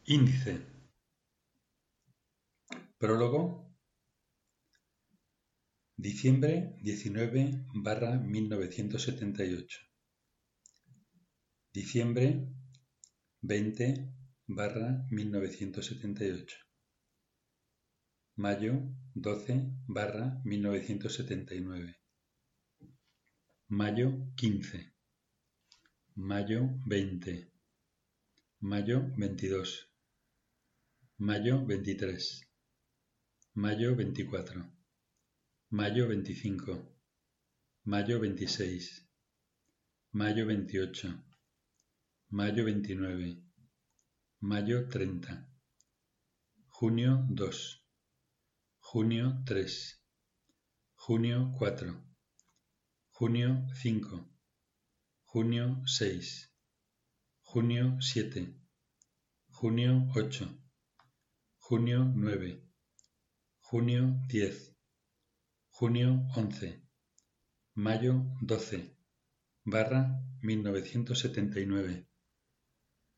Índice. Prólogo. Diciembre 19/1978. Diciembre 20/1978. Mayo 12/1979. Mayo 15. Mayo 20. Mayo 22. Mayo 23. Mayo 24. Mayo 25. Mayo 26. Mayo 28. Mayo 29. Mayo 30. Junio 2. Junio 3. Junio 4. Junio 5. Junio 6. Junio 7. Junio 8. Junio 9. Junio 10. Junio 11. Mayo 12/1979.